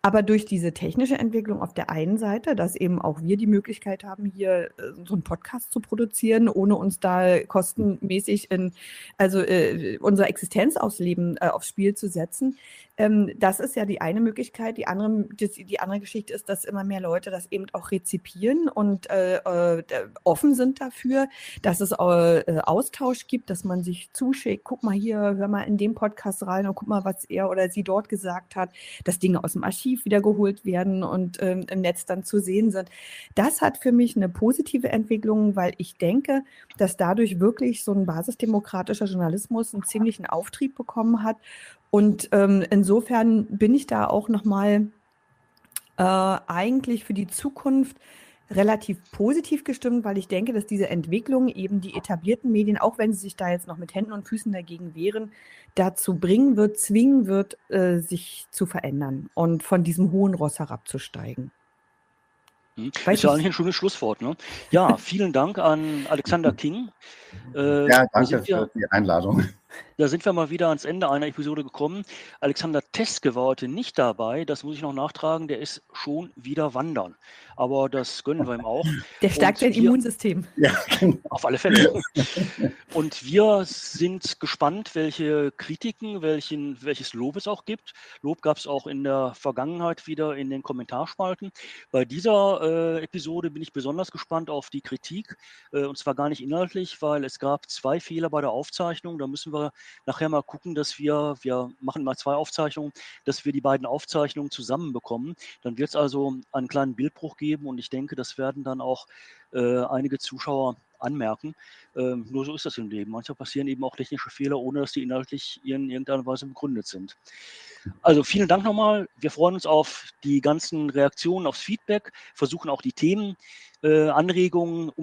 Aber durch diese technische Entwicklung auf der einen Seite, dass eben auch wir die Möglichkeit haben, hier so einen Podcast zu produzieren, ohne uns da kostenmäßig unsere Existenz aufs Spiel zu setzen. Das ist ja die eine Möglichkeit. Die andere Geschichte ist, dass immer mehr Leute das eben auch rezipieren und offen sind dafür, dass es Austausch gibt, dass man sich zuschickt, guck mal hier, hör mal in den Podcast rein und guck mal, was er oder sie dort gesagt hat, dass Dinge aus dem Archiv wiedergeholt werden und im Netz dann zu sehen sind. Das hat für mich eine positive Entwicklung, weil ich denke, dass dadurch wirklich so ein basisdemokratischer Journalismus einen ziemlichen Auftrieb bekommen hat. Und insofern bin ich da auch nochmal eigentlich für die Zukunft relativ positiv gestimmt, weil ich denke, dass diese Entwicklung eben die etablierten Medien, auch wenn sie sich da jetzt noch mit Händen und Füßen dagegen wehren, dazu zwingen wird, sich zu verändern und von diesem hohen Ross herabzusteigen. Ist ja eigentlich ein schönes Schlusswort, ne? Ja, vielen Dank an Alexander King. Ja, danke für die Einladung. Da sind wir mal wieder ans Ende einer Episode gekommen. Alexander Teske war heute nicht dabei, das muss ich noch nachtragen, der ist schon wieder wandern. Aber das gönnen wir ihm auch. Der stärkt sein Immunsystem. Ja, genau. Auf alle Fälle. Und wir sind gespannt, welche Kritiken, welches Lob es auch gibt. Lob gab es auch in der Vergangenheit wieder in den Kommentarspalten. Bei dieser Episode bin ich besonders gespannt auf die Kritik. Und zwar gar nicht inhaltlich, weil es gab 2 Fehler bei der Aufzeichnung. Da müssen wir nachher mal gucken, dass wir machen mal 2 Aufzeichnungen, dass wir die beiden Aufzeichnungen zusammenbekommen. Dann wird es also einen kleinen Bildbruch geben und ich denke, das werden dann auch einige Zuschauer anmerken. Nur so ist das im Leben. Manchmal passieren eben auch technische Fehler, ohne dass die inhaltlich in irgendeiner Weise begründet sind. Also vielen Dank nochmal. Wir freuen uns auf die ganzen Reaktionen, aufs Feedback, versuchen auch die Themen, Anregungen